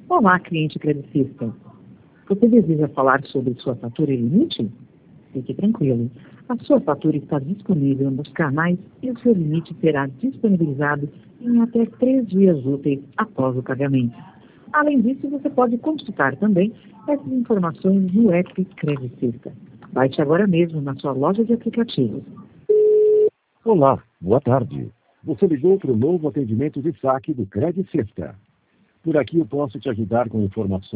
Olá, cliente credicista. Você deseja falar sobre sua fatura e limite? Fique tranquilo. A sua fatura está disponível nos canais e o seu limite será disponibilizado em até 3 dias úteis após o pagamento. Além disso, você pode consultar também essas informações no app Credicista. Baixe agora mesmo na sua loja de aplicativos. Olá, boa tarde. Você ligou para o novo atendimento de saque do Credicista. Por aqui eu posso te ajudar com informações